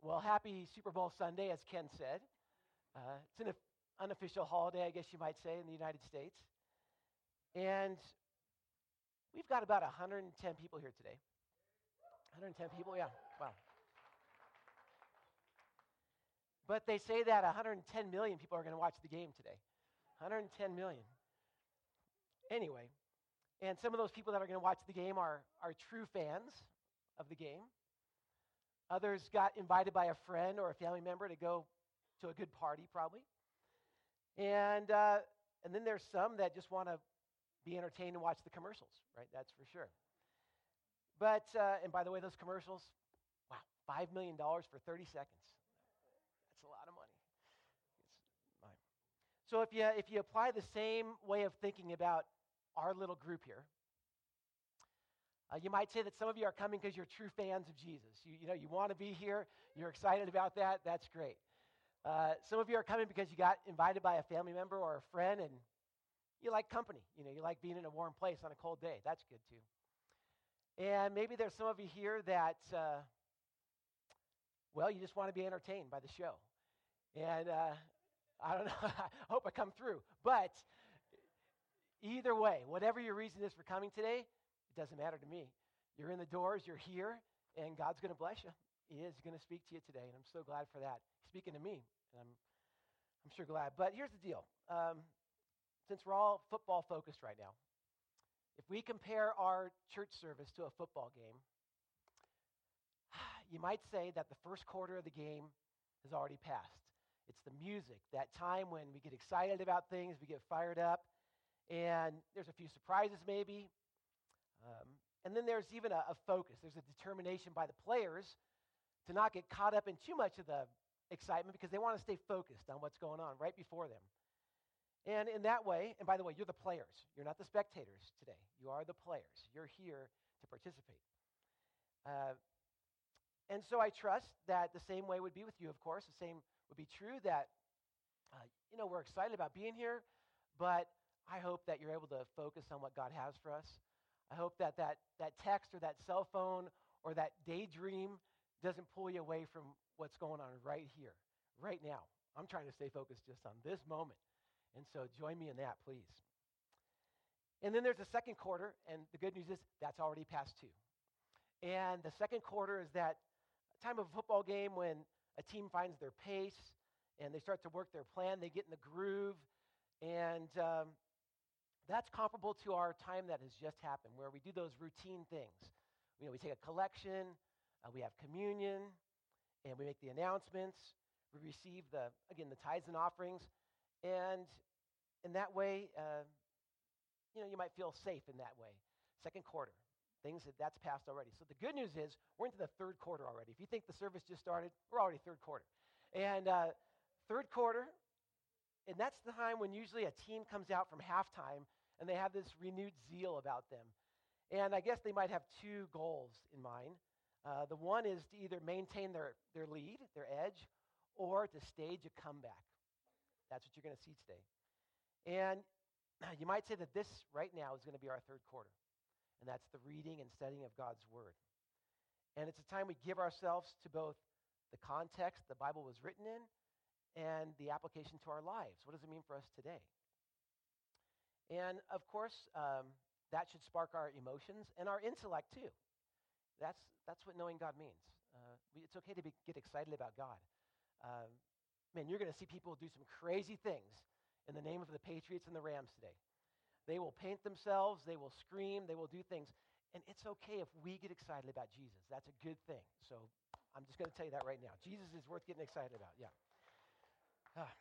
Well, happy Super Bowl Sunday, as Ken said. It's an unofficial holiday, I guess you might say, in the United States. And we've got about 110 people here today. 110 people, yeah, wow. But they say that 110 million people are going to watch the game today. 110 million. Anyway, and some of those people that are going to watch the game are true fans of the game. Others got invited by a friend or a family member to go to a good party, probably. And then there's some that just want to be entertained and watch the commercials, right? That's for sure. But, and by the way, those commercials, wow, $5 million for 30 seconds. That's a lot of money. So if you apply the same way of thinking about our little group here, you might say that some of you are coming because you're true fans of Jesus. You want to be here. You're excited about that. That's great. Some of you are coming because you got invited by a family member or a friend, and you like company. You like being in a warm place on a cold day. That's good too. And maybe there's some of you here that, you just want to be entertained by the show. And I don't know. I hope I come through. But either way, whatever your reason is for coming today, it doesn't matter to me. You're in the doors, you're here, and God's going to bless you. He is going to speak to you today, and I'm so glad for that. He's speaking to me, and I'm sure glad. But here's the deal. Since we're all football focused right now, if we compare our church service to a football game, you might say that the first quarter of the game has already passed. It's the music, that time when we get excited about things, we get fired up, and there's a few surprises maybe. And then there's even a focus. There's a determination by the players to not get caught up in too much of the excitement because they want to stay focused on what's going on right before them. And in that way, and by the way, you're the players. You're not the spectators today. You are the players. You're here to participate. And so I trust that the same way would be with you, of course. The same would be true that, we're excited about being here, but I hope that you're able to focus on what God has for us. I hope that text or that cell phone or that daydream doesn't pull you away from what's going on right here, right now. I'm trying to stay focused just on this moment. And so join me in that, please. And then there's the second quarter, and the good news is that's already past too. And the second quarter is that time of a football game when a team finds their pace and they start to work their plan, they get in the groove, and that's comparable to our time that has just happened, where we do those routine things. We take a collection, we have communion, and we make the announcements. We receive the tithes and offerings, and in that way, you might feel safe in that way. Second quarter, that's passed already. So the good news is we're into the third quarter already. If you think the service just started, we're already third quarter. And third quarter, and that's the time when usually a team comes out from halftime and they have this renewed zeal about them. And I guess they might have two goals in mind. The one is to either maintain their lead, their edge, or to stage a comeback. That's what you're going to see today. And you might say that this right now is going to be our third quarter. And that's the reading and studying of God's Word. And it's a time we give ourselves to both the context the Bible was written in and the application to our lives. What does it mean for us today? And of course, that should spark our emotions and our intellect too. That's what knowing God means. It's okay to get excited about God. You're going to see people do some crazy things in the name of the Patriots and the Rams today. They will paint themselves, they will scream, they will do things. And it's okay if we get excited about Jesus. That's a good thing. So I'm just going to tell you that right now. Jesus is worth getting excited about, yeah.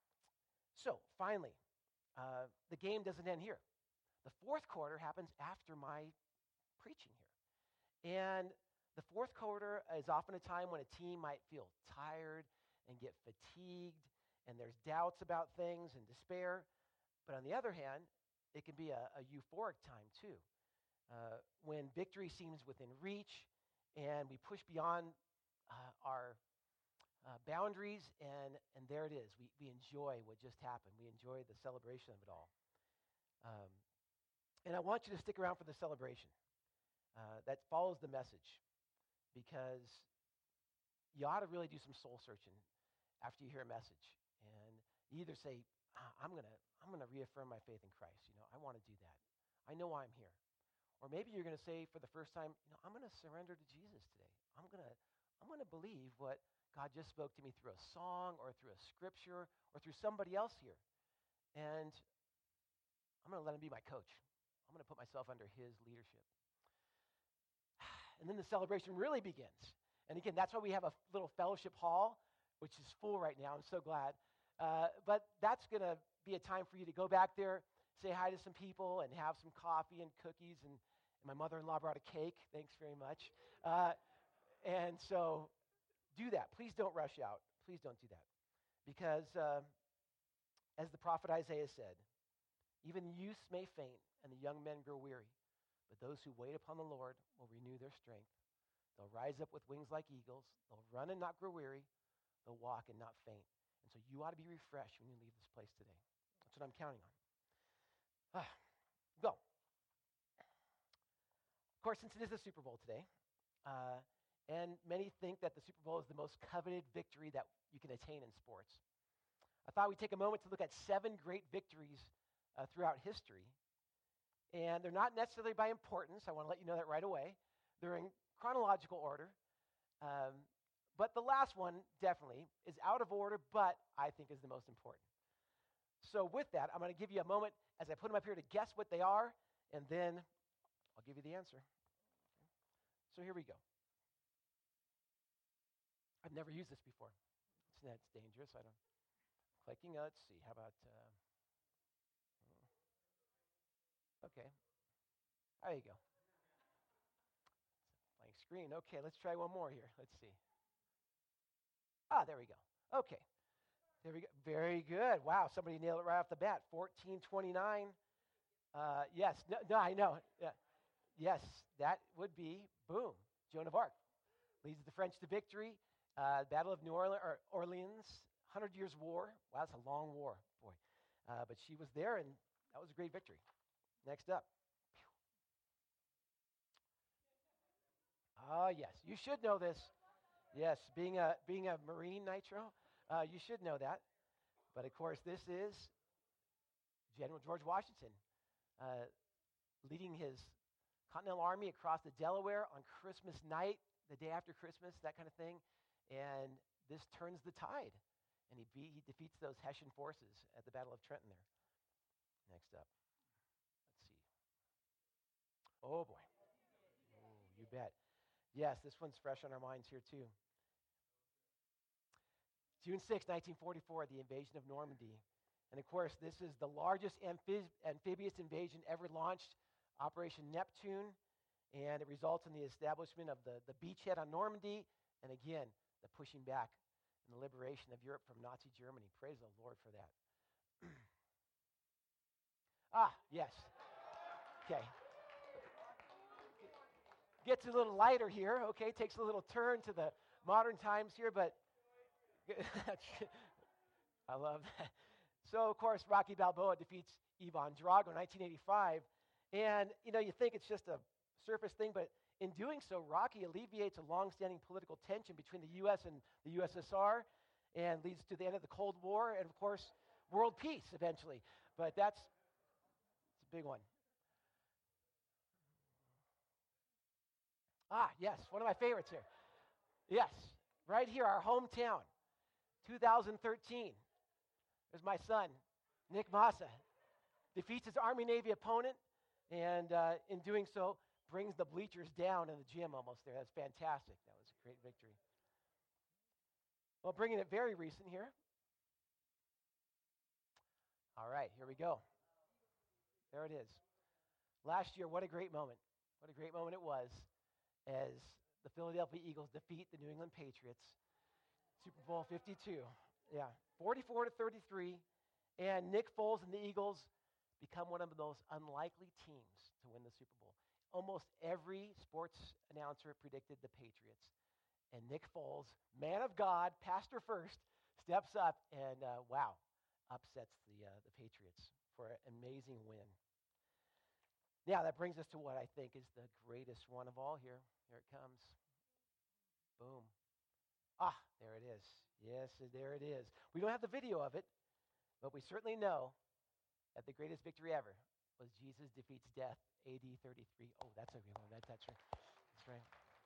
So finally, the game doesn't end here. The fourth quarter happens after my preaching here. And the fourth quarter is often a time when a team might feel tired and get fatigued, and there's doubts about things and despair. But on the other hand, it can be a euphoric time too, when victory seems within reach and we push beyond our boundaries, and there it is. We enjoy what just happened. We enjoy the celebration of it all. And I want you to stick around for the celebration that follows the message, because you ought to really do some soul searching after you hear a message. And you either say, I'm gonna reaffirm my faith in Christ. I want to do that. I know why I'm here. Or maybe you're going to say for the first time, I'm going to surrender to Jesus today. I'm going to believe what God just spoke to me through a song or through a scripture or through somebody else here. And I'm going to let him be my coach. I'm going to put myself under his leadership. And then the celebration really begins. And again, that's why we have a little fellowship hall, which is full right now. I'm so glad. But that's going to be a time for you to go back there, say hi to some people, and have some coffee and cookies. And my mother-in-law brought a cake. Thanks very much. And so do that. Please don't rush out. Please don't do that. Because as the prophet Isaiah said, even youths may faint and the young men grow weary, but those who wait upon the Lord will renew their strength. They'll rise up with wings like eagles. They'll run and not grow weary. They'll walk and not faint. And so you ought to be refreshed when you leave this place today. That's what I'm counting on. Go. Of course, since it is the Super Bowl today, and many think that the Super Bowl is the most coveted victory that you can attain in sports, I thought we'd take a moment to look at 7 great victories throughout history. And they're not necessarily by importance. I want to let you know that right away. They're in chronological order. But the last one definitely is out of order, but I think is the most important. So with that, I'm going to give you a moment as I put them up here to guess what they are, and then I'll give you the answer. Okay. So here we go. I've never used this before. It's dangerous. I don't. Clicking. Let's see. How about? Okay. There you go. Blank screen. Okay. Let's try one more here. Let's see. There we go. Okay. There we go. Very good. Wow. Somebody nailed it right off the bat. 1429. Yes. No, I know. Yeah. Yes, that would be, boom, Joan of Arc. Leads the French to victory. Battle of New Orleans, 100 Years' War. Wow, that's a long war, boy. But she was there, and that was a great victory. Next up. Yes, you should know this. Yes, being a Marine, Nitro, you should know that. But of course, this is General George Washington leading his Continental Army across the Delaware on Christmas night, the day after Christmas, that kind of thing. And this turns the tide. And he defeats those Hessian forces at the Battle of Trenton there. Next up. Let's see. Oh, boy. Oh, you bet. Yes, this one's fresh on our minds here, too. June 6, 1944, the invasion of Normandy. And, of course, this is the largest amphibious invasion ever launched, Operation Neptune, and it results in the establishment of the beachhead on Normandy, and again, the pushing back and the liberation of Europe from Nazi Germany. Praise the Lord for that. Yes. Okay. Gets a little lighter here, okay? Takes a little turn to the modern times here, but I love that. So, of course, Rocky Balboa defeats Ivan Drago in 1985. And, you think it's just a surface thing, but in doing so, Rocky alleviates a long-standing political tension between the U.S. and the USSR and leads to the end of the Cold War and, of course, world peace eventually. But it's a big one. Yes, one of my favorites here. Yes, right here, our hometown, 2013. There's my son, Nick Massa, defeats his Army-Navy opponent, and in doing so, brings the bleachers down in the gym almost there. That's fantastic. That was a great victory. Well, bringing it very recent here. All right, here we go. There it is. Last year, what a great moment. What a great moment it was as the Philadelphia Eagles defeat the New England Patriots. Super Bowl 52. Yeah, 44-33. And Nick Foles and the Eagles become one of the most unlikely teams to win the Super Bowl. Almost every sports announcer predicted the Patriots. And Nick Foles, man of God, pastor first, steps up and, upsets the Patriots for an amazing win. Now, that brings us to what I think is the greatest one of all here. Here it comes. Boom. Ah, there it is. Yes, there it is. We don't have the video of it, but we certainly know that the greatest victory ever was Jesus defeats death, AD 33. Oh, that's a good one. That's right. That's right.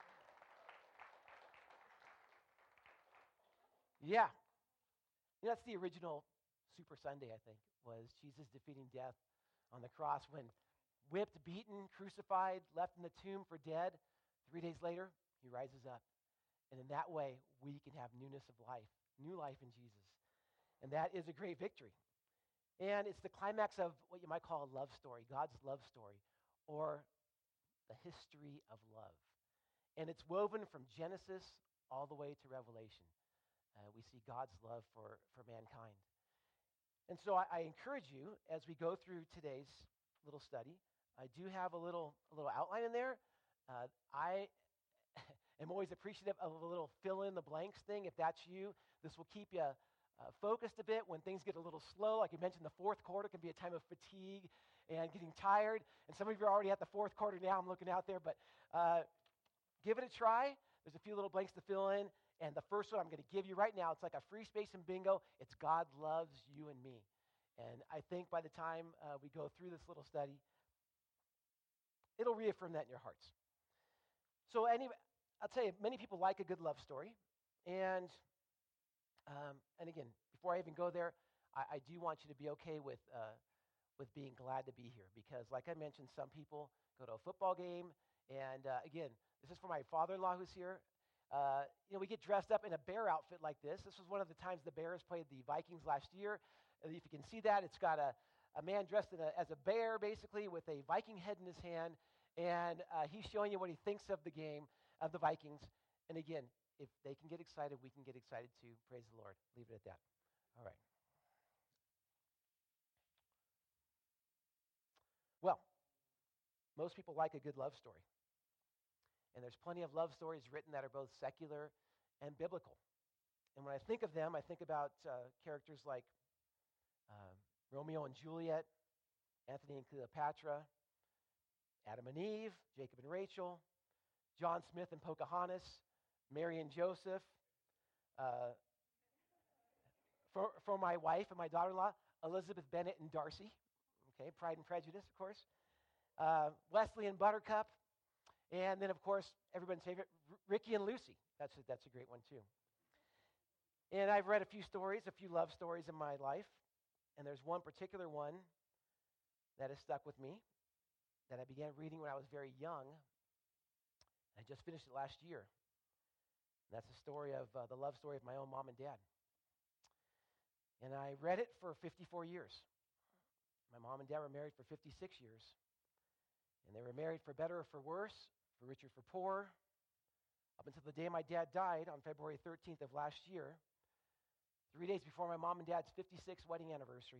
Yeah. That's the original Super Sunday, I think, was Jesus defeating death on the cross when whipped, beaten, crucified, left in the tomb for dead. 3 days later, he rises up. And in that way, we can have newness of life, new life in Jesus. And that is a great victory. And it's the climax of what you might call a love story, God's love story, or the history of love. And it's woven from Genesis all the way to Revelation. We see God's love for mankind. And so I encourage you, as we go through today's little study, I do have a little outline in there. I am always appreciative of a little fill in the blanks thing. If that's you, this will keep you focused a bit when things get a little slow. Like you mentioned, the fourth quarter can be a time of fatigue and getting tired. And some of you are already at the fourth quarter now. I'm looking out there. But give it a try. There's a few little blanks to fill in. And the first one I'm going to give you right now, it's like a free space in bingo. It's God loves you and me. And I think by the time we go through this little study, it'll reaffirm that in your hearts. So I'll tell you, many people like a good love story. And again, before I even go there, I do want you to be okay with being glad to be here. Because like I mentioned, some people go to a football game. And again, this is for my father-in-law who's here. We get dressed up in a bear outfit like this. This was one of the times the Bears played the Vikings last year. If you can see that, it's got a man dressed as a bear, basically, with a Viking head in his hand. And he's showing you what he thinks of the game, of the Vikings. And again, if they can get excited, we can get excited too. Praise the Lord. Leave it at that. All right. Well, most people like a good love story. And there's plenty of love stories written that are both secular and biblical. And when I think of them, I think about characters like Romeo and Juliet, Antony and Cleopatra, Adam and Eve, Jacob and Rachel, John Smith and Pocahontas, Mary and Joseph. For my wife and my daughter-in-law, Elizabeth Bennet and Darcy. Okay, Pride and Prejudice, of course. Wesley and Buttercup. And then, of course, everyone's favorite, Ricky and Lucy. That's a great one, too. And I've read a few love stories in my life. And there's one particular one that has stuck with me that I began reading when I was very young. I just finished it last year. And that's the story of the love story of my own mom and dad. And I read it for 54 years. My mom and dad were married for 56 years. And they were married for better or for worse, for richer, for poor, up until the day my dad died on February 13th of last year, 3 days before my mom and dad's 56th wedding anniversary.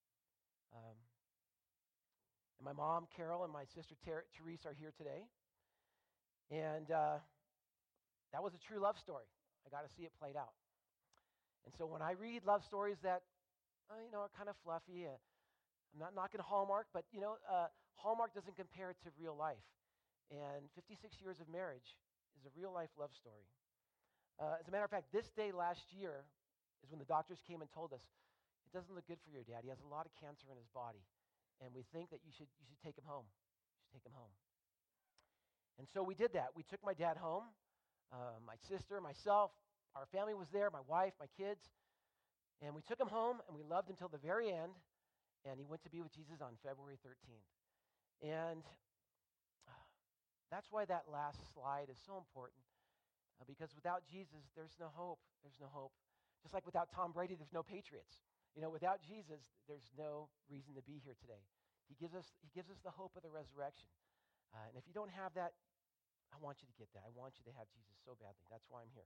And my mom, Carol, and my sister, Therese, are here today. And that was a true love story. I got to see it played out. And so when I read love stories that, are kind of fluffy, I'm not knocking Hallmark, but, Hallmark doesn't compare to real life. And 56 years of marriage is a real-life love story. As a matter of fact, this day last year is when the doctors came and told us, it doesn't look good for your dad. He has a lot of cancer in his body. And we think that you should take him home. You should take him home. And so we did that. We took my dad home, my sister, myself, our family was there, my wife, my kids. And we took him home, and we loved him till the very end. And he went to be with Jesus on February 13th. And that's why that last slide is so important. Because without Jesus, there's no hope. There's no hope. Just like without Tom Brady, there's no Patriots. Without Jesus, there's no reason to be here today. He gives us the hope of the resurrection. And if you don't have that, I want you to get that. I want you to have Jesus so badly. That's why I'm here.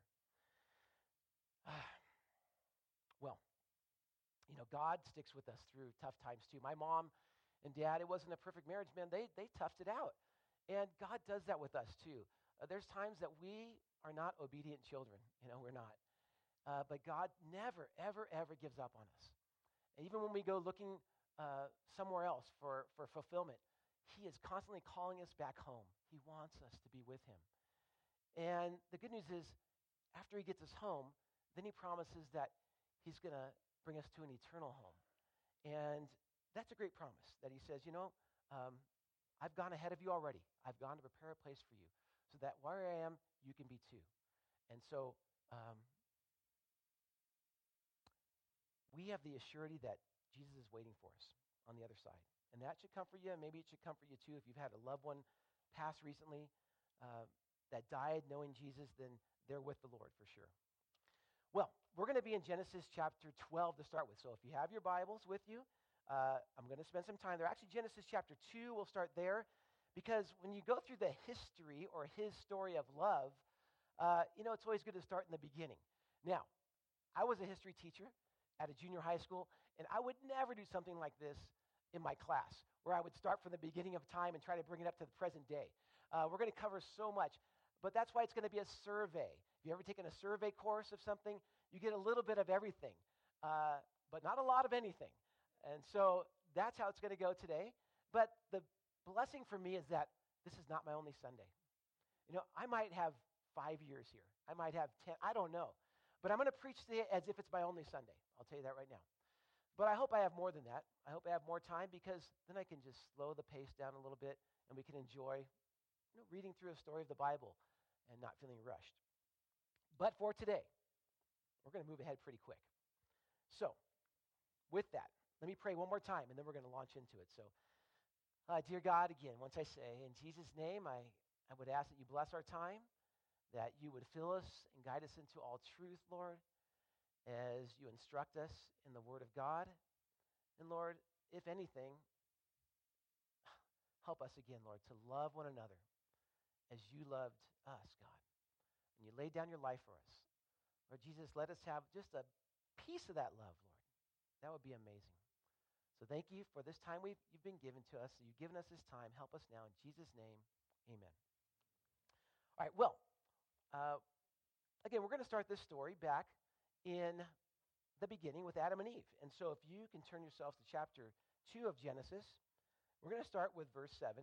Well, God sticks with us through tough times too. My mom and dad, it wasn't a perfect marriage, man. They toughed it out. And God does that with us too. There's times that we are not obedient children. We're not. But God never, ever, ever gives up on us. And even when we go looking somewhere else for fulfillment, He is constantly calling us back home. He wants us to be with Him. And the good news is, after he gets us home, then he promises that he's going to bring us to an eternal home. And that's a great promise that he says, I've gone ahead of you already. I've gone to prepare a place for you so that where I am, you can be too. And so we have the assurity that Jesus is waiting for us on the other side. And that should comfort you, and maybe it should comfort you too. If you've had a loved one pass recently that died knowing Jesus, then they're with the Lord for sure. Well, we're going to be in Genesis chapter 12 to start with. So if you have your Bibles with you, I'm going to spend some time there. Actually, Genesis chapter 2, we'll start there. Because when you go through the history or his story of love, it's always good to start in the beginning. Now, I was a history teacher at a junior high school, and I would never do something like this in my class, where I would start from the beginning of time and try to bring it up to the present day. We're going to cover so much, but that's why it's going to be a survey. If you've ever taken a survey course of something, you get a little bit of everything, but not a lot of anything. And so that's how it's going to go today. But the blessing for me is that this is not my only Sunday. I might have 5 years here. I might have 10. I don't know. But I'm going to preach today as if it's my only Sunday. I'll tell you that right now. But I hope I have more than that. I hope I have more time, because then I can just slow the pace down a little bit and we can enjoy reading through a story of the Bible and not feeling rushed. But for today, we're going to move ahead pretty quick. So with that, let me pray one more time, and then we're going to launch into it. So, dear God, again, once I say, in Jesus' name, I would ask that you bless our time, that you would fill us and guide us into all truth, Lord, as you instruct us in the Word of God. And Lord, if anything, help us again, Lord, to love one another as you loved us, God. And you laid down your life for us. Lord Jesus, let us have just a piece of that love, Lord. That would be amazing. So thank you for this time you've been given to us. So you've given us this time. Help us now. In Jesus' name, amen. All right, well, again, we're going to start this story back in the beginning with Adam and Eve. And so if you can turn yourselves to chapter 2 of Genesis, we're going to start with verse 7.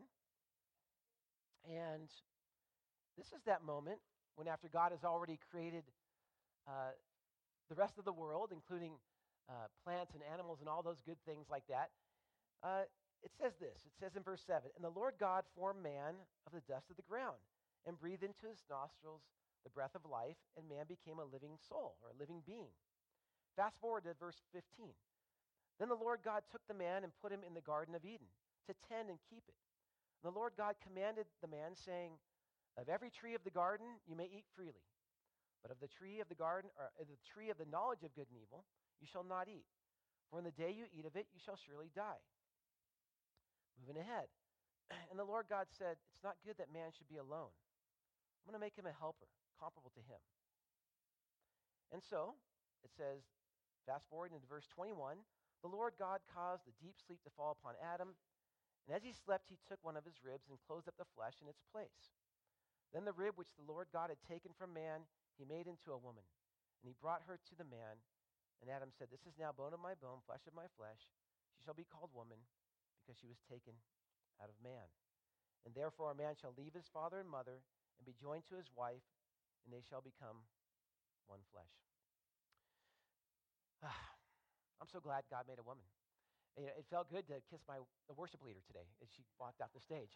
And this is that moment when, after God has already created the rest of the world, including plants and animals and all those good things like that, it says this. It says in verse 7, "And the Lord God formed man of the dust of the ground and breathed into his nostrils the breath of life, and man became a living soul," or a living being. Fast forward to verse 15. "Then the Lord God took the man and put him in the Garden of Eden to tend and keep it. And the Lord God commanded the man, saying, 'Of every tree of the garden you may eat freely, but of the tree of the garden, or the tree of the knowledge of good and evil, you shall not eat. For in the day you eat of it, you shall surely die.'" Moving ahead. "And the Lord God said, 'It's not good that man should be alone. I'm going to make him a helper, comparable to him.' And so, it says, fast forward into verse 21, "The Lord God caused a deep sleep to fall upon Adam, and as he slept, he took one of his ribs and closed up the flesh in its place. Then the rib which the Lord God had taken from man, he made into a woman, and he brought her to the man. And Adam said, 'This is now bone of my bone, flesh of my flesh. She shall be called woman, because she was taken out of man. And therefore a man shall leave his father and mother and be joined to his wife, and they shall become one flesh.'" I'm so glad God made a woman. It felt good to kiss the worship leader today as she walked off the stage.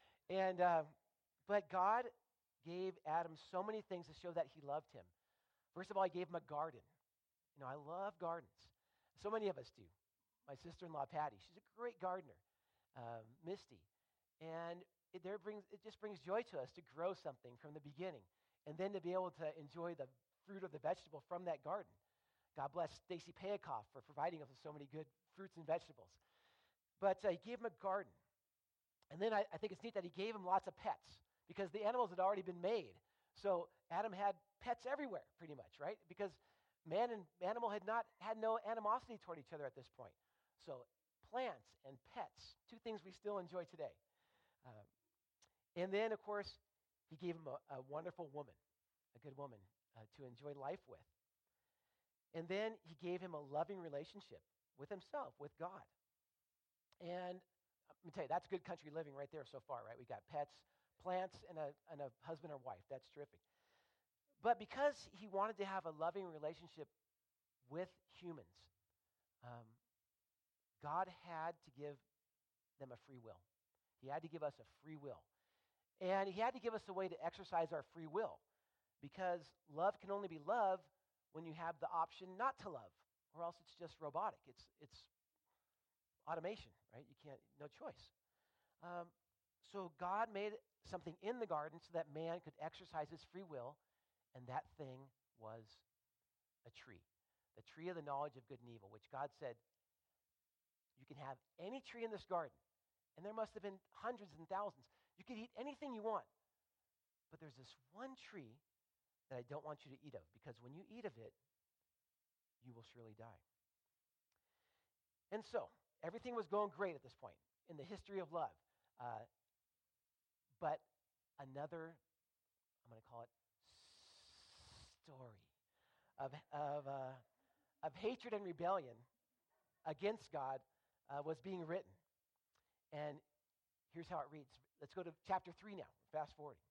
But God gave Adam so many things to show that he loved him. First of all, he gave him a garden. I love gardens. So many of us do. My sister-in-law, Patty, she's a great gardener. Misty. And it just brings joy to us to grow something from the beginning, and then to be able to enjoy the fruit of the vegetable from that garden. God bless Stacy Payakoff for providing us with so many good fruits and vegetables. But he gave him a garden. And then I think it's neat that he gave him lots of pets, because the animals had already been made. So Adam had pets everywhere, pretty much, right? Because man and animal had no animosity toward each other at this point. So plants and pets, two things we still enjoy today. And then, of course, he gave him a wonderful woman, a good woman to enjoy life with. And then he gave him a loving relationship with himself, with God. And let me tell you, that's good country living right there so far, right? We got pets, plants, and a husband or wife. That's terrific. But because he wanted to have a loving relationship with humans, um, God had to give them a free will. He had to give us a free will. And he had to give us a way to exercise our free will, because love can only be love when you have the option not to love, or else it's just robotic. It's automation, right? You can't, no choice. So God made something in the garden so that man could exercise his free will, and that thing was a tree, the tree of the knowledge of good and evil, which God said, you can have any tree in this garden. And there must have been hundreds and thousands. You could eat anything you want. But there's this one tree that I don't want you to eat of, because when you eat of it, you will surely die. And so, everything was going great at this point in the history of love. But another, I'm going to call it, story of hatred and rebellion against God was being written. And here's how it reads. Let's go to chapter 3 now. Fast forwarding.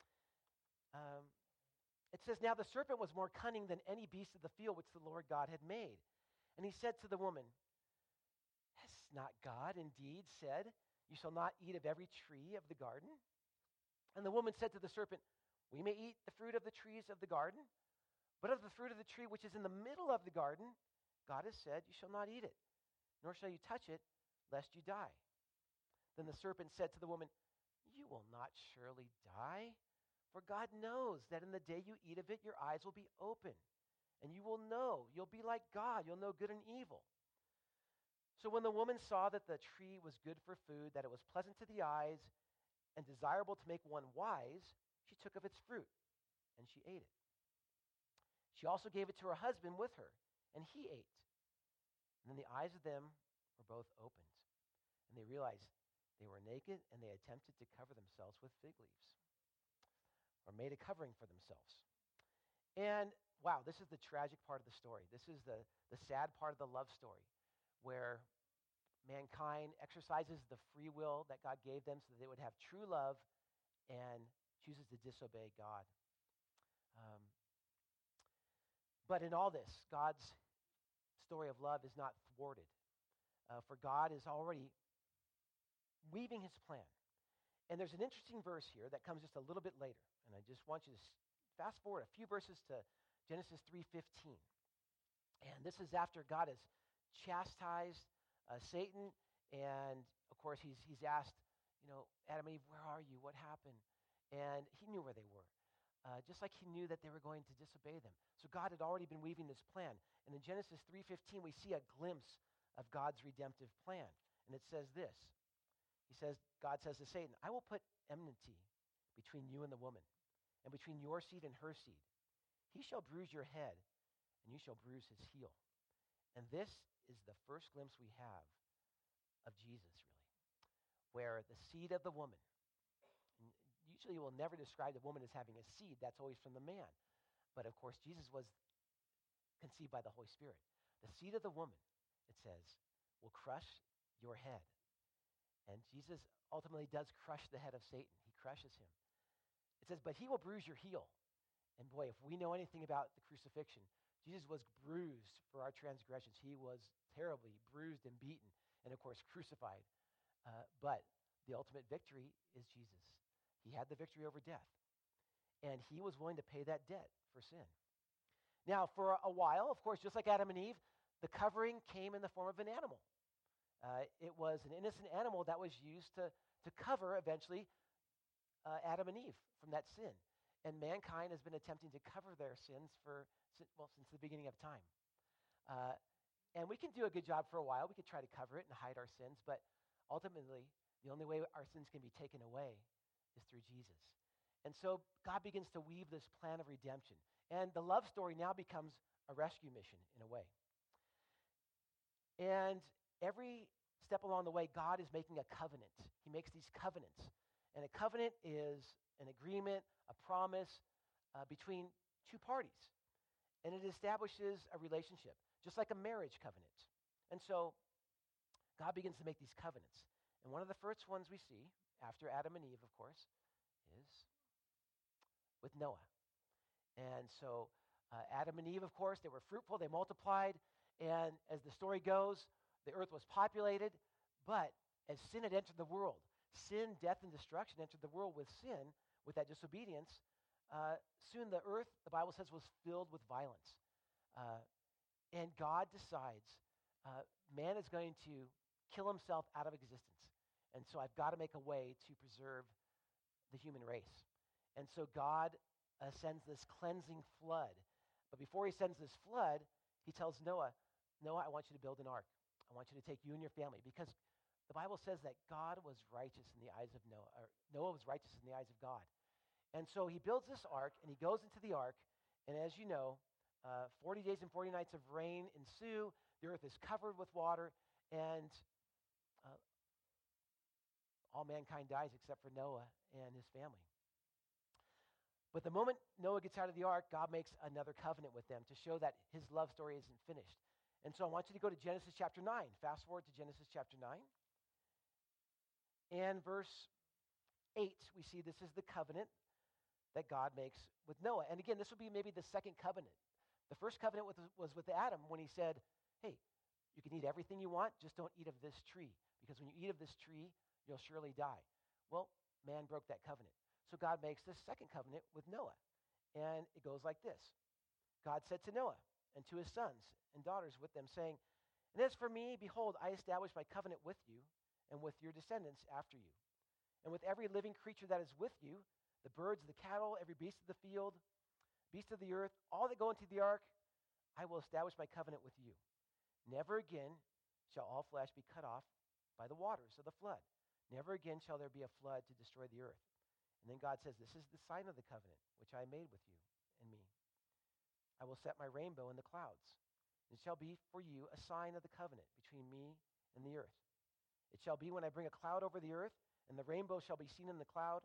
It says, now the serpent was more cunning than any beast of the field which the Lord God had made. And he said to the woman, has not God indeed said, you shall not eat of every tree of the garden? And the woman said to the serpent, we may eat the fruit of the trees of the garden, but of the fruit of the tree which is in the middle of the garden, God has said, you shall not eat it, nor shall you touch it, lest you die. Then the serpent said to the woman, you will not surely die, for God knows that in the day you eat of it, your eyes will be open, and you will know, you'll be like God, you'll know good and evil. So when the woman saw that the tree was good for food, that it was pleasant to the eyes, and desirable to make one wise, she took of its fruit, and she ate it. She also gave it to her husband with her, and he ate. And then the eyes of them were both opened, and they realized they were naked, and they attempted to cover themselves with fig leaves, or made a covering for themselves. And wow, this is the tragic part of the story. This is the sad part of the love story, where mankind exercises the free will that God gave them so that they would have true love, and chooses to disobey God. But in all this, God's story of love is not thwarted. For God is already weaving his plan. And there's an interesting verse here that comes just a little bit later. And I just want you to fast forward a few verses to Genesis 3:15. And this is after God has chastised Satan. And, of course, he's asked, Adam and Eve, where are you? What happened? And he knew where they were, just like he knew that they were going to disobey them. So God had already been weaving this plan. And in Genesis 3:15, we see a glimpse of God's redemptive plan. And it says this. God says to Satan, I will put enmity between you and the woman, and between your seed and her seed. He shall bruise your head, and you shall bruise his heel. And this is the first glimpse we have of Jesus, really, where the seed of the woman, and usually we'll never describe the woman as having a seed. That's always from the man. But, of course, Jesus was conceived by the Holy Spirit. The seed of the woman, it says, will crush your head. And Jesus ultimately does crush the head of Satan. He crushes him. It says, but he will bruise your heel. And boy, if we know anything about the crucifixion, Jesus was bruised for our transgressions. He was terribly bruised and beaten, and of course crucified. But the ultimate victory is Jesus. He had the victory over death. And he was willing to pay that debt for sin. Now, for a while, of course, just like Adam and Eve, the covering came in the form of an animal. It was an innocent animal that was used to cover, eventually, Adam and Eve from that sin. And mankind has been attempting to cover their sins since the beginning of time. And we can do a good job for a while. We could try to cover it and hide our sins, but ultimately, the only way our sins can be taken away is through Jesus. And so God begins to weave this plan of redemption. And the love story now becomes a rescue mission in a way. And every step along the way, God is making a covenant. He makes these covenants. And a covenant is an agreement, a promise between two parties. And it establishes a relationship, just like a marriage covenant. And so God begins to make these covenants. And one of the first ones we see, after Adam and Eve, of course, is with Noah. And so Adam and Eve, of course, they were fruitful, they multiplied, and as the story goes, the earth was populated. But as sin had entered the world, sin, death, and destruction entered the world with sin, with that disobedience, soon the earth, the Bible says, was filled with violence. And God decides man is going to kill himself out of existence. And so I've got to make a way to preserve the human race. And so God sends this cleansing flood. But before he sends this flood, he tells Noah, Noah, I want you to build an ark. I want you to take you and your family. Because the Bible says that God was righteous in the eyes of Noah, or Noah was righteous in the eyes of God. And so he builds this ark, and he goes into the ark, and as you know, 40 days and 40 nights of rain ensue. The earth is covered with water, and all mankind dies except for Noah and his family. But the moment Noah gets out of the ark, God makes another covenant with them to show that his love story isn't finished. And so I want you to go to Genesis chapter 9. Fast forward to Genesis chapter 9. And verse 8, we see this is the covenant that God makes with Noah. And again, this would be maybe the second covenant. The first covenant was with Adam when he said, hey, you can eat everything you want, just don't eat of this tree. Because when you eat of this tree, you'll surely die. Well, man broke that covenant. So God makes this second covenant with Noah. And it goes like this. God said to Noah and to his sons and daughters with them, saying, and as for me, behold, I establish my covenant with you and with your descendants after you, and with every living creature that is with you, the birds, the cattle, every beast of the field, beast of the earth, all that go into the ark, I will establish my covenant with you. Never again shall all flesh be cut off by the waters of the flood. Never again shall there be a flood to destroy the earth. And then God says, this is the sign of the covenant which I made with you and me. I will set my rainbow in the clouds. It shall be for you a sign of the covenant between me and the earth. It shall be when I bring a cloud over the earth, and the rainbow shall be seen in the cloud,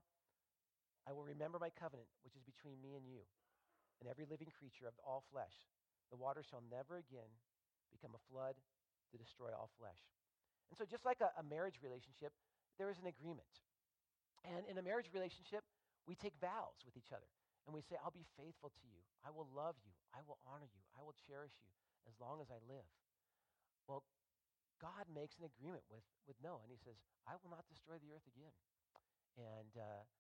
I will remember my covenant, which is between me and you, and every living creature of all flesh. The water shall never again become a flood to destroy all flesh. And so just like a marriage relationship, there is an agreement. And in a marriage relationship, we take vows with each other. And we say, I'll be faithful to you. I will love you. I will honor you. I will cherish you as long as I live. Well, God makes an agreement with Noah, and he says, I will not destroy the earth again. And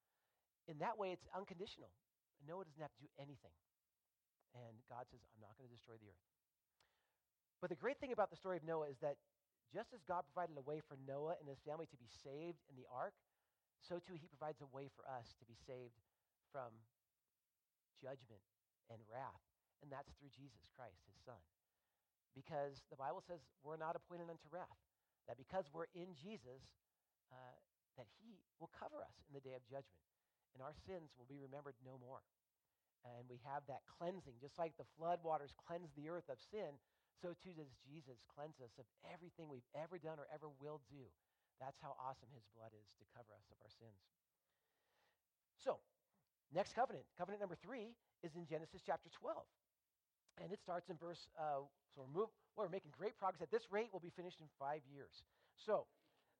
in that way, it's unconditional. Noah doesn't have to do anything. And God says, I'm not going to destroy the earth. But the great thing about the story of Noah is that just as God provided a way for Noah and his family to be saved in the ark, so too he provides a way for us to be saved from judgment and wrath. And that's through Jesus Christ, his son. Because the Bible says we're not appointed unto wrath. That because we're in Jesus, that he will cover us in the day of judgment. And our sins will be remembered no more. And we have that cleansing. Just like the flood waters cleanse the earth of sin, so too does Jesus cleanse us of everything we've ever done or ever will do. That's how awesome his blood is to cover us of our sins. So, next covenant, covenant number 3, is in Genesis chapter 12. And it starts in verse, we're making great progress. At this rate, we'll be finished in 5 years. So,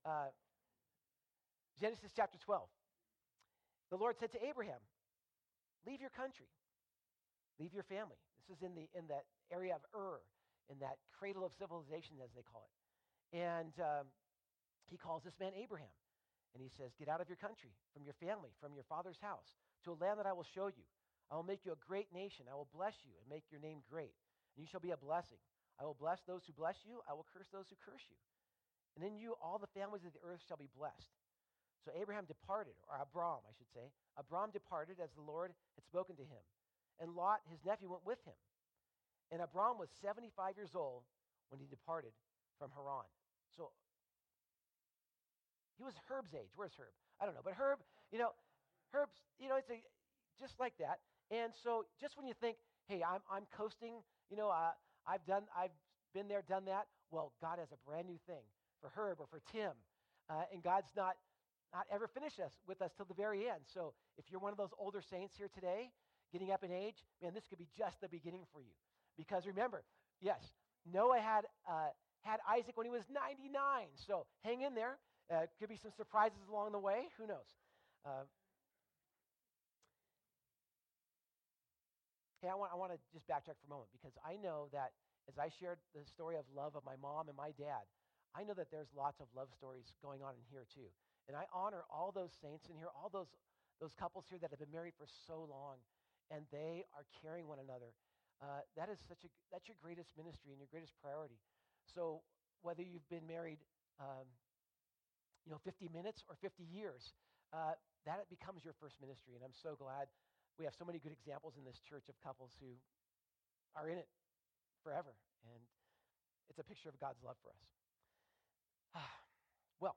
Genesis chapter 12. The Lord said to Abraham, leave your country, leave your family. This is in that area of Ur, in that cradle of civilization, as they call it. And he calls this man Abraham. And he says, get out of your country, from your family, from your father's house, to a land that I will show you. I will make you a great nation. I will bless you and make your name great. And you shall be a blessing. I will bless those who bless you. I will curse those who curse you. And in you all the families of the earth shall be blessed. So Abraham departed, or Abram, I should say. Abram departed as the Lord had spoken to him. And Lot, his nephew, went with him. And Abram was 75 years old when he departed from Haran. So he was Herb's age. Where's Herb? I don't know. But Herb's, it's just like that. And so just when you think, hey, I'm coasting, I've been there, done that. Well, God has a brand new thing for Herb or for Tim. And God's not ever finished with us till the very end. So if you're one of those older saints here today, getting up in age, man, this could be just the beginning for you. Because remember, yes, Noah had Isaac when he was 99. So hang in there. Could be some surprises along the way. Who knows? Hey, I want to just backtrack for a moment because I know that as I shared the story of love of my mom and my dad, I know that there's lots of love stories going on in here too. And I honor all those saints in here, all those couples here that have been married for so long, and they are carrying one another. That's your greatest ministry and your greatest priority. So whether you've been married, um, 50 minutes or 50 years, that becomes your first ministry. And I'm so glad we have so many good examples in this church of couples who are in it forever. And it's a picture of God's love for us. Well,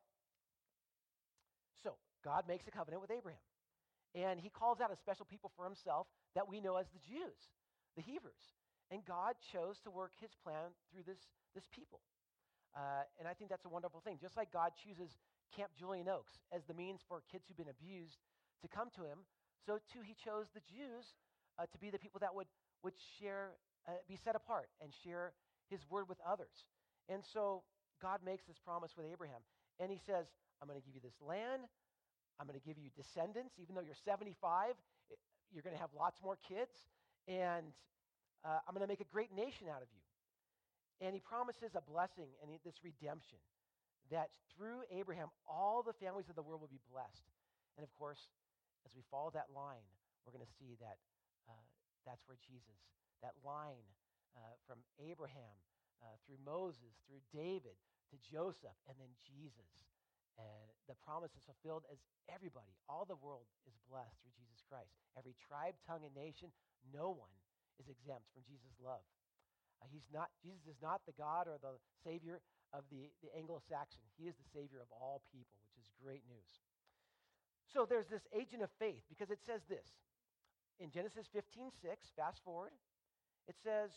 so God makes a covenant with Abraham. And he calls out a special people for himself that we know as the Jews, the Hebrews. And God chose to work his plan through this people. And I think that's a wonderful thing. Just like God chooses Camp Julian Oaks as the means for kids who've been abused to come to him, so too he chose the Jews to be the people that would share, be set apart and share his word with others. And so God makes this promise with Abraham. And he says, I'm going to give you this land. I'm going to give you descendants. Even though you're 75, you're going to have lots more kids. And I'm going to make a great nation out of you. And he promises a blessing and this redemption that through Abraham, all the families of the world will be blessed. And of course, as we follow that line, we're going to see that that's where Jesus, that line from Abraham through Moses, through David, to Joseph, and then Jesus. And the promise is fulfilled as everybody, all the world is blessed through Jesus Christ. Every tribe, tongue, and nation, no one is exempt from Jesus' love. Jesus is not the God or the Savior of the Anglo-Saxon. He is the Savior of all people, which is great news. So there's this agent of faith because it says this. In Genesis 15:6, fast forward, it says,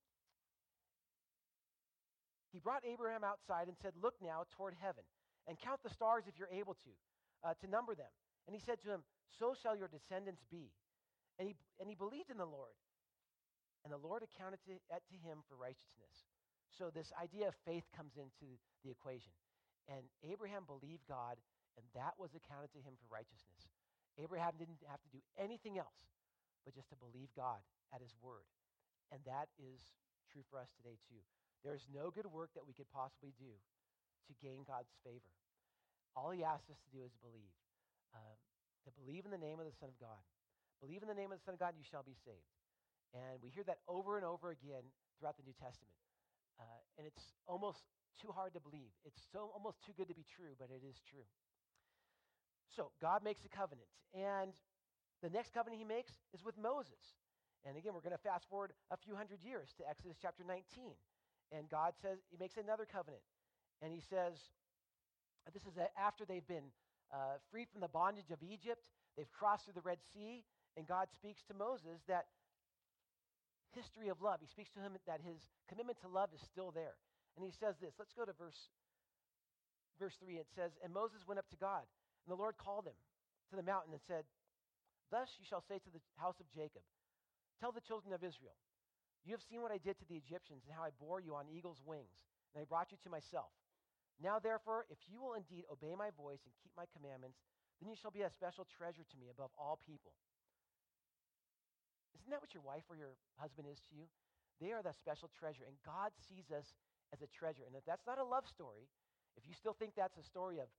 he brought Abraham outside and said, look now toward heaven and count the stars if you're able to number them. And he said to him, so shall your descendants be. And he believed in the Lord. And the Lord accounted to him for righteousness. So this idea of faith comes into the equation. And Abraham believed God, and that was accounted to him for righteousness. Abraham didn't have to do anything else but just to believe God at his word. And that is true for us today too. There is no good work that we could possibly do to gain God's favor. All he asks us to do is believe. To believe in the name of the Son of God. Believe in the name of the Son of God, and you shall be saved. And we hear that over and over again throughout the New Testament. And it's almost too hard to believe. It's so almost too good to be true, but it is true. So God makes a covenant. And the next covenant he makes is with Moses. And again, we're going to fast forward a few hundred years to Exodus chapter 19. And God says, he makes another covenant. And he says, this is after they've been freed from the bondage of Egypt. They've crossed through the Red Sea. And God speaks to Moses that history of love. He speaks to him that his commitment to love is still there. And he says this. Let's go to verse 3. It says, and Moses went up to God. And the Lord called him to the mountain and said, thus you shall say to the house of Jacob, tell the children of Israel, you have seen what I did to the Egyptians and how I bore you on eagle's wings, and I brought you to myself. Now, therefore, if you will indeed obey my voice and keep my commandments, then you shall be a special treasure to me above all people. Isn't that what your wife or your husband is to you? They are that special treasure, and God sees us as a treasure. And if that's not a love story, if you still think that's a story of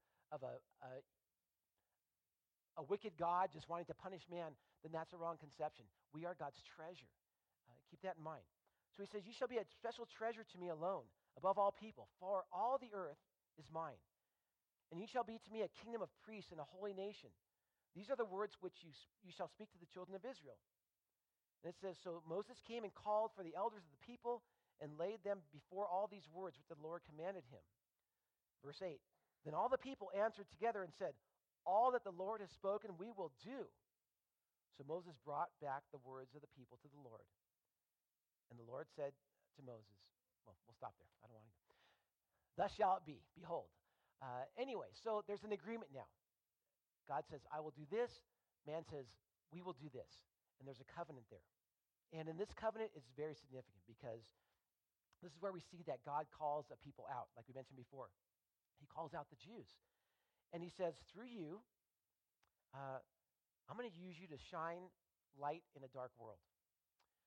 a wicked God just wanting to punish man, then that's a wrong conception. We are God's treasure. Keep that in mind. So he says, you shall be a special treasure to me alone, above all people, for all the earth is mine. And you shall be to me a kingdom of priests and a holy nation. These are the words which you shall speak to the children of Israel. And it says, so Moses came and called for the elders of the people and laid them before all these words which the Lord commanded him. Verse 8, then all the people answered together and said, all that the Lord has spoken we will do. So Moses brought back the words of the people to the Lord. And the Lord said to Moses, well, we'll stop there. I don't want to go. Thus shall it be. Behold. Anyway, so there's an agreement now. God says, I will do this. Man says, we will do this. And there's a covenant there. And in this covenant, it's very significant because this is where we see that God calls a people out, like we mentioned before. He calls out the Jews. And he says, through you, I'm going to use you to shine light in a dark world.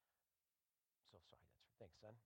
so sorry. Thanks, son.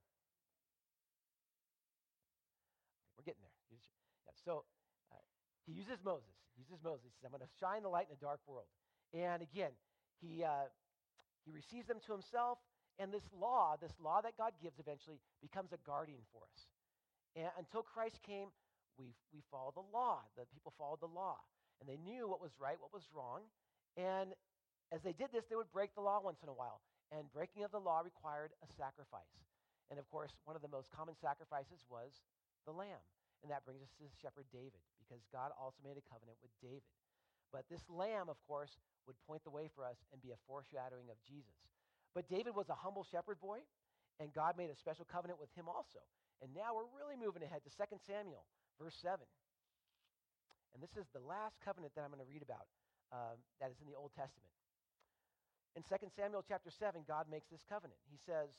We're getting there. Yeah, so he uses Moses. He says, I'm going to shine the light in a dark world. And again, he receives them to himself, and this law that God gives eventually becomes a guardian for us. And until Christ came, we followed the law. The people followed the law. And they knew what was right, what was wrong. And as they did this, they would break the law once in a while. And breaking of the law required a sacrifice. And of course, one of the most common sacrifices was the lamb. And that brings us to shepherd David, because God also made a covenant with David. But this lamb, of course, would point the way for us and be a foreshadowing of Jesus. But David was a humble shepherd boy, and God made a special covenant with him also. And now we're really moving ahead to 2 Samuel, verse 7. And this is the last covenant that I'm going to read about that is in the Old Testament. In 2 Samuel chapter 7, God makes this covenant. He says,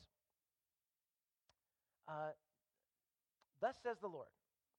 thus says the Lord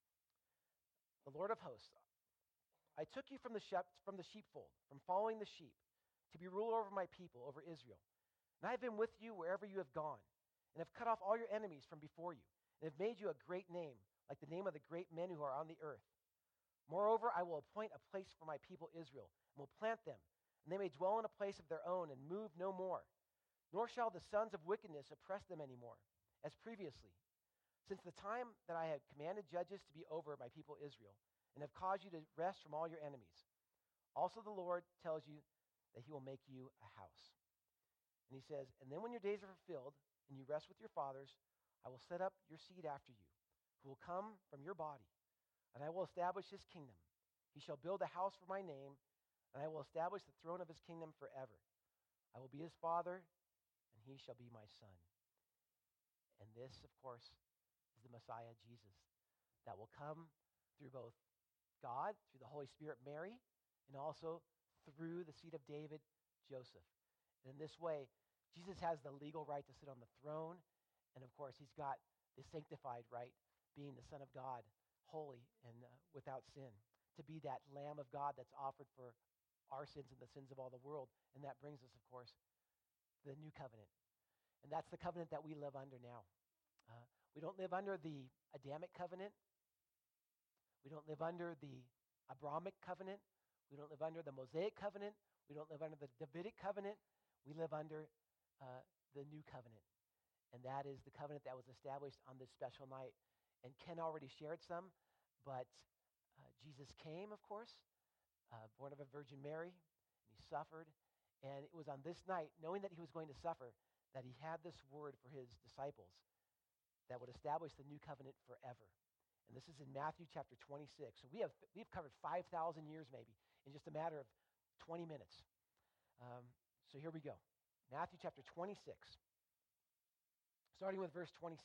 of hosts, I took you from the sheepfold, from following the sheep, to be ruler over my people, over Israel. And I have been with you wherever you have gone, and have cut off all your enemies from before you, and have made you a great name, like the name of the great men who are on the earth. Moreover, I will appoint a place for my people Israel, and will plant them, and they may dwell in a place of their own, and move no more. Nor shall the sons of wickedness oppress them anymore, as previously, since the time that I have commanded judges to be over my people Israel, and have caused you to rest from all your enemies. Also the Lord tells you that he will make you a house. And he says, and then when your days are fulfilled, and you rest with your fathers, I will set up your seed after you, who will come from your body, and I will establish his kingdom. He shall build a house for my name, and I will establish the throne of his kingdom forever. I will be his father, and he shall be my son. And this, of course, is the Messiah, Jesus, that will come through both God, through the Holy Spirit, Mary, and also through the seed of David, Joseph. And in this way, Jesus has the legal right to sit on the throne, and of course, he's got the sanctified right, being the Son of God, holy and without sin, to be that Lamb of God that's offered for our sins and the sins of all the world. And that brings us, of course, to the new covenant. And that's the covenant that we live under now. We don't live under the Adamic covenant. We don't live under the Abrahamic covenant. We don't live under the Mosaic covenant. We don't live under the Davidic covenant. We live under the new covenant. And that is the covenant that was established on this special night. And Ken already shared some, but Jesus came, of course, born of a Virgin Mary, and he suffered. And it was on this night, knowing that he was going to suffer, that he had this word for his disciples that would establish the new covenant forever. And this is in Matthew chapter 26. So we've covered 5,000 years maybe in just a matter of 20 minutes. So here we go. Matthew chapter 26, starting with verse 26.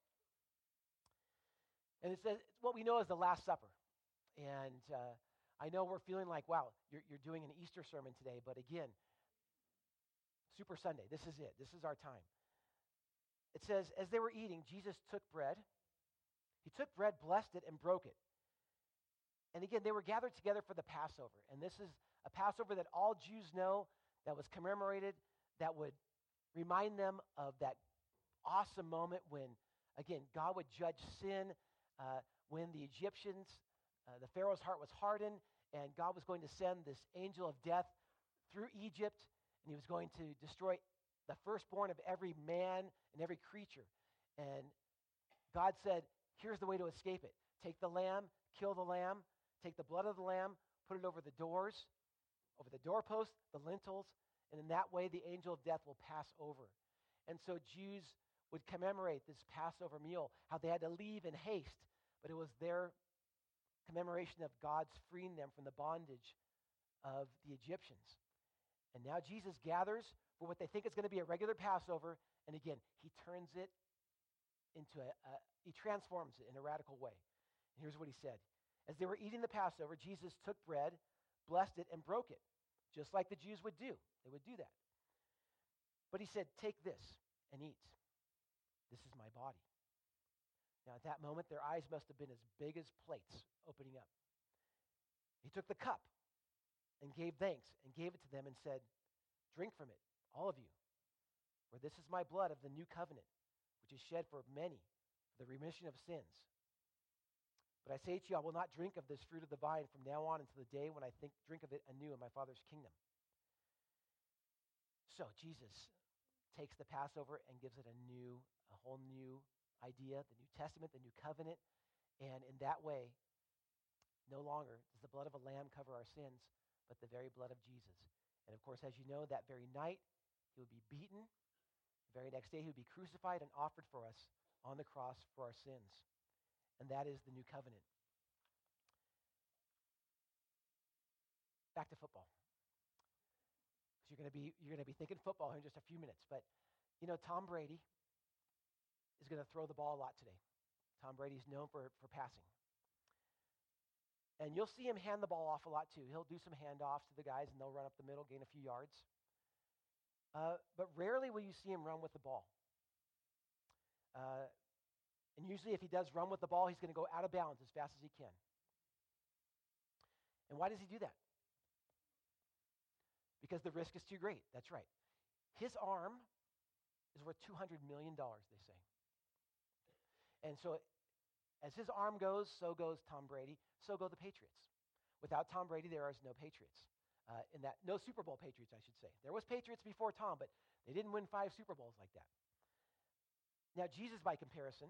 And it says, what we know is the Last Supper. And I know we're feeling like, wow, you're doing an Easter sermon today. But again, Super Sunday, this is it. This is our time. It says, as they were eating, Jesus took bread. He took bread, blessed it, and broke it. And again, they were gathered together for the Passover. And this is a Passover that all Jews know, that was commemorated, that would remind them of that awesome moment when, again, God would judge sin, when the Egyptians, the Pharaoh's heart was hardened, and God was going to send this angel of death through Egypt, and he was going to destroy the firstborn of every man and every creature. And God said, here's the way to escape it. Take the lamb, kill the lamb, take the blood of the lamb, put it over the doors, over the doorposts, the lintels, and in that way the angel of death will pass over. And so Jews would commemorate this Passover meal, how they had to leave in haste, but it was their commemoration of God's freeing them from the bondage of the Egyptians. And now Jesus gathers for what they think is going to be a regular Passover, and again, he turns it into he transforms it in a radical way. And here's what he said. As they were eating the Passover, Jesus took bread, blessed it, and broke it, just like the Jews would do. They would do that. But he said, take this and eat. This is my body. Now, at that moment, their eyes must have been as big as plates opening up. He took the cup and gave thanks and gave it to them and said, drink from it, all of you. For For this is my blood of the new covenant, which is shed for many for the remission of sins. But I say to you, I will not drink of this fruit of the vine from now on until the day when I drink of it anew in my Father's kingdom. So Jesus takes the Passover and gives it a whole new idea, the New Testament, the New Covenant. And in that way, no longer does the blood of a lamb cover our sins, but the very blood of Jesus. And of course, as you know, that very night, he would be beaten. The very next day, he would be crucified and offered for us on the cross for our sins. And that is the New Covenant. Back to football. Because you're gonna be thinking football here in just a few minutes. But you know, Tom Brady is going to throw the ball a lot today. Tom Brady's known for passing. And you'll see him hand the ball off a lot too. He'll do some handoffs to the guys, and they'll run up the middle, gain a few yards. But rarely will you see him run with the ball. And usually if he does run with the ball, he's going to go out of bounds as fast as he can. And why does he do that? Because the risk is too great. That's right. His arm is worth $200 million, they say. And so as his arm goes, so goes Tom Brady, so go the Patriots. Without Tom Brady, there is no Patriots. No Super Bowl Patriots, I should say. There was Patriots before Tom, but they didn't win 5 Super Bowls like that. Now, Jesus, by comparison,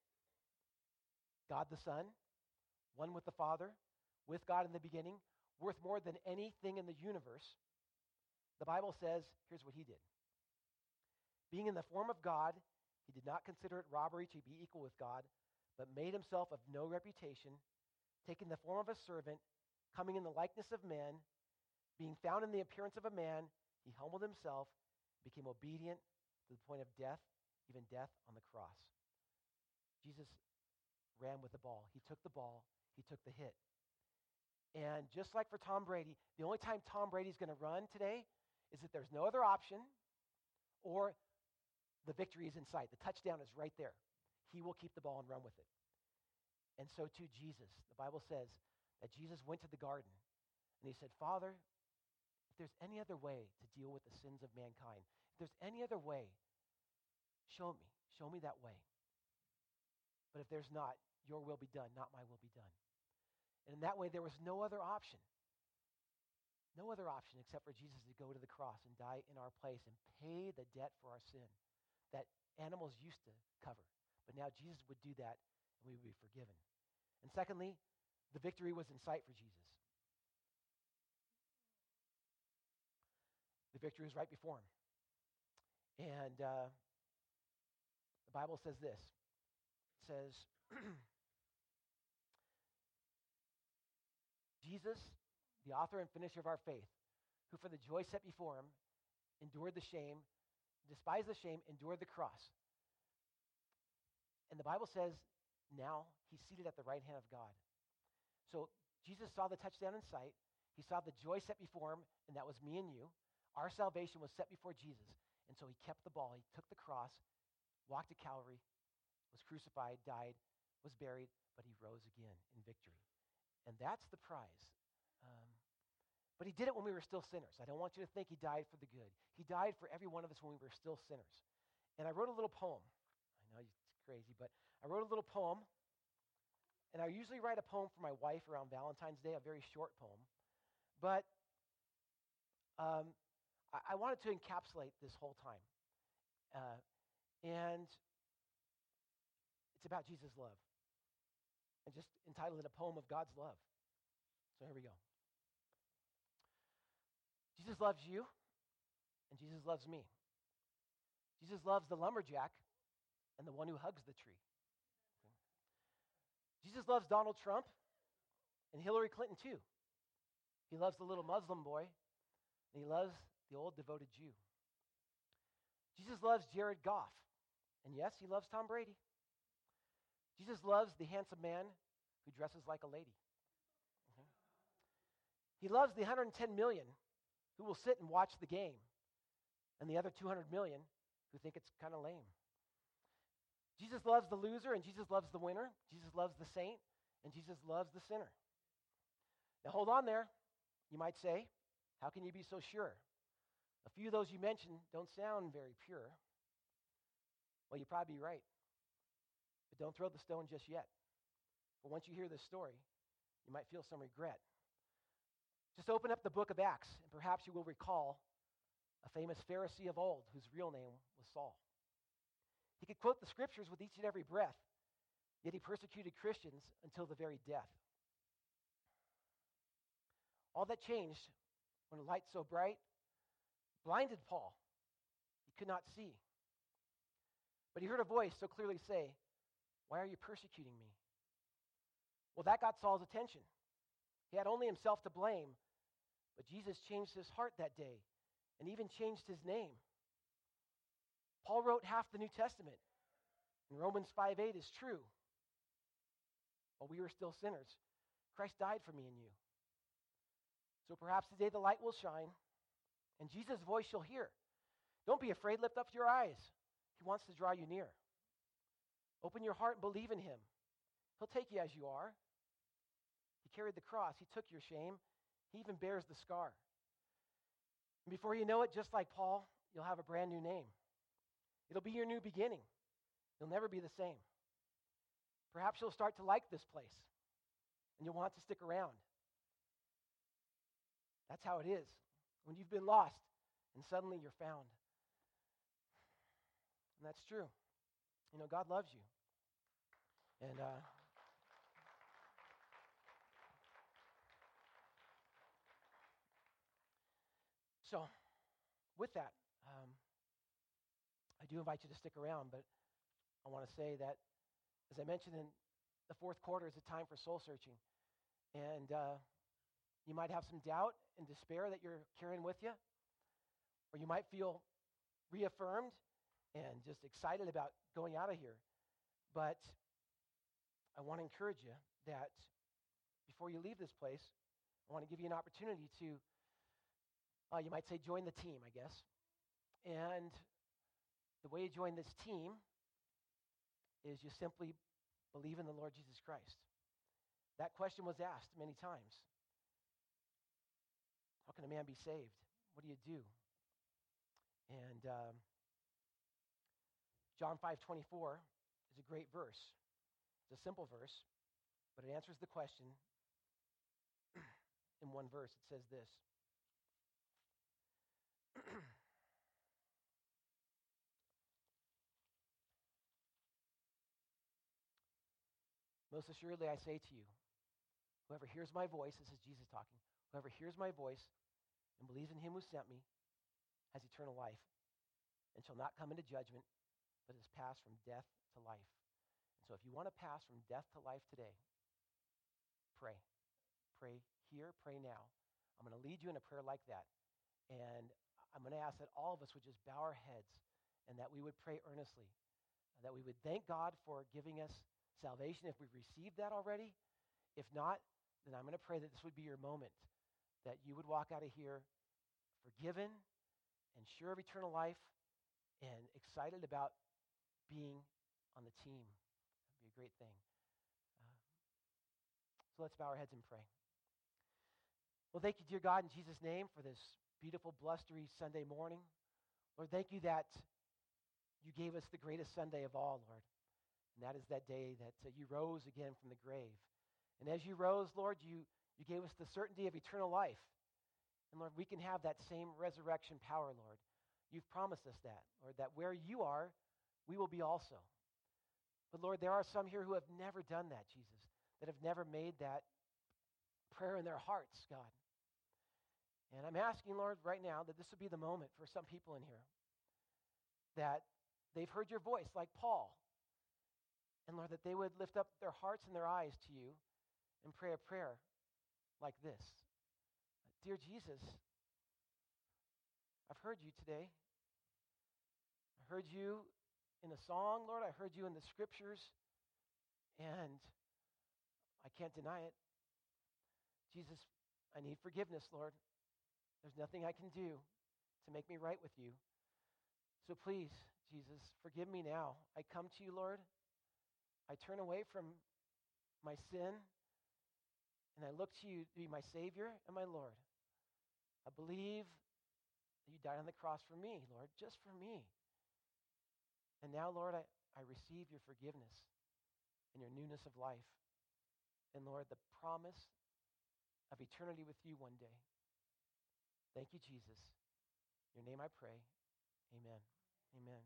God the Son, one with the Father, with God in the beginning, worth more than anything in the universe. The Bible says, here's what he did. Being in the form of God, he did not consider it robbery to be equal with God, but made himself of no reputation, taking the form of a servant, coming in the likeness of man, being found in the appearance of a man, he humbled himself, became obedient to the point of death, even death on the cross. Jesus ran with the ball. He took the ball. He took the hit. And just like for Tom Brady, the only time Tom Brady's going to run today is if there's no other option or the victory is in sight. The touchdown is right there. He will keep the ball and run with it. And so too Jesus. The Bible says that Jesus went to the garden and he said, Father, if there's any other way to deal with the sins of mankind, if there's any other way, show me that way. But if there's not, your will be done, not my will be done. And in that way, there was no other option. No other option except for Jesus to go to the cross and die in our place and pay the debt for our sin that animals used to cover. But now Jesus would do that and we would be forgiven. And secondly, the victory was in sight for Jesus. The victory was right before him. And the Bible says this. It says, Jesus, the author and finisher of our faith, who for the joy set before him endured the shame, despised the shame, endured the cross. And the Bible says now he's seated at the right hand of God. So Jesus saw the touchdown in sight. He saw the joy set before him, and that was me and you. Our salvation was set before Jesus. And so he kept the ball. He took the cross, walked to Calvary, was crucified, died, was buried, but he rose again in victory. And that's the prize. But he did it when we were still sinners. I don't want you to think he died for the good. He died for every one of us when we were still sinners. And I wrote a little poem. I know it's crazy, but I wrote a little poem. And I usually write a poem for my wife around Valentine's Day, a very short poem. But I wanted to encapsulate this whole time. And it's about Jesus' love. And just entitled it A Poem of God's Love. So here we go. Jesus loves you, and Jesus loves me. Jesus loves the lumberjack and the one who hugs the tree. Okay. Jesus loves Donald Trump and Hillary Clinton too. He loves the little Muslim boy, and he loves the old devoted Jew. Jesus loves Jared Goff, and yes, he loves Tom Brady. Jesus loves the handsome man who dresses like a lady. Okay. He loves the 110 million who will sit and watch the game, and the other 200 million who think it's kind of lame. Jesus loves the loser, and Jesus loves the winner. Jesus loves the saint, and Jesus loves the sinner. Now hold on there. You might say, how can you be so sure? A few of those you mentioned don't sound very pure. Well, you'd probably be right. But don't throw the stone just yet. But once you hear this story, you might feel some regret. Just open up the book of Acts, and perhaps you will recall a famous Pharisee of old whose real name was Saul. He could quote the scriptures with each and every breath, yet he persecuted Christians until the very death. All that changed when a light so bright blinded Paul. He could not see. But he heard a voice so clearly say, "Why are you persecuting me?" Well, that got Saul's attention. He had only himself to blame, but Jesus changed his heart that day and even changed his name. Paul wrote half the New Testament, and Romans 5:8 is true. While we were still sinners, Christ died for me and you. So perhaps today the light will shine, and Jesus' voice you'll hear. Don't be afraid, lift up your eyes. He wants to draw you near. Open your heart and believe in him. He'll take you as you are. He carried the cross. He took your shame. He even bears the scar. And before you know it, just like Paul, you'll have a brand new name. It'll be your new beginning. You'll never be the same. Perhaps you'll start to like this place, and you'll want to stick around. That's how it is when you've been lost, and suddenly you're found. And that's true. You know, God loves you. And so, with that, I do invite you to stick around, but I want to say that, as I mentioned, in the fourth quarter is a time for soul searching. And you might have some doubt and despair that you're carrying with you, or you might feel reaffirmed and just excited about going out of here. But I want to encourage you that before you leave this place, I want to give you an opportunity to, you might say, join the team, I guess. And the way you join this team is you simply believe in the Lord Jesus Christ. That question was asked many times. How can a man be saved? What do you do? And John 5:24 is a great verse. It's a simple verse, but it answers the question in one verse. It says this. Most assuredly I say to you, whoever hears my voice, this is Jesus talking, whoever hears my voice and believes in him who sent me has eternal life and shall not come into judgment, but has passed from death to life. And so if you want to pass from death to life today, pray. Pray here, pray now. I'm going to lead you in a prayer like that. And I'm going to ask that all of us would just bow our heads and that we would pray earnestly, and that we would thank God for giving us salvation if we've received that already. If not, then I'm going to pray that this would be your moment, that you would walk out of here forgiven and sure of eternal life and excited about being on the team. It would be a great thing. So let's bow our heads and pray. Well, thank you, dear God, in Jesus' name, for this beautiful, blustery Sunday morning. Lord, thank you that you gave us the greatest Sunday of all, Lord. And that is that day that you rose again from the grave. And as you rose, Lord, you gave us the certainty of eternal life. And Lord, we can have that same resurrection power, Lord. You've promised us that, Lord, that where you are, we will be also. But Lord, there are some here who have never done that, Jesus, that have never made that prayer in their hearts, God. And I'm asking, Lord, right now that this would be the moment for some people in here that they've heard your voice like Paul. And Lord, that they would lift up their hearts and their eyes to you and pray a prayer like this. Dear Jesus, I've heard you today. I heard you in a song, Lord. I heard you in the scriptures. And I can't deny it. Jesus, I need forgiveness, Lord. There's nothing I can do to make me right with you. So please, Jesus, forgive me now. I come to you, Lord. I turn away from my sin, and I look to you to be my Savior and my Lord. I believe that you died on the cross for me, Lord, just for me. And now, Lord, I receive your forgiveness and your newness of life. And Lord, the promise of eternity with you one day. Thank you, Jesus. In your name I pray. Amen. Amen.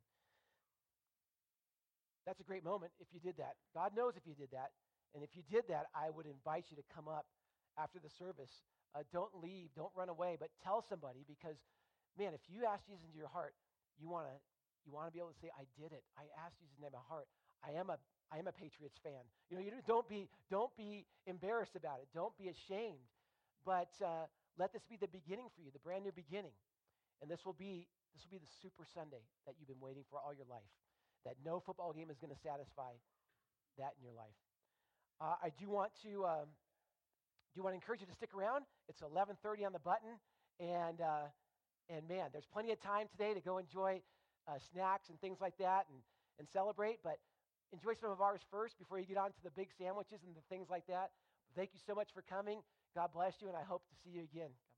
That's a great moment if you did that. God knows if you did that. And if you did that, I would invite you to come up after the service. Don't leave. Don't run away. But tell somebody because, man, if you ask Jesus into your heart, you want to be able to say, I did it. I asked Jesus into my heart. I am a Patriots fan. Don't be embarrassed about it. Don't be ashamed. But let this be the beginning for you, the brand new beginning. And this will be the Super Sunday that you've been waiting for all your life. That no football game is going to satisfy that in your life. I do want to encourage you to stick around. It's 11:30 on the button, and man, there's plenty of time today to go enjoy snacks and things like that and celebrate. But enjoy some of ours first before you get on to the big sandwiches and the things like that. Thank you so much for coming. God bless you, and I hope to see you again.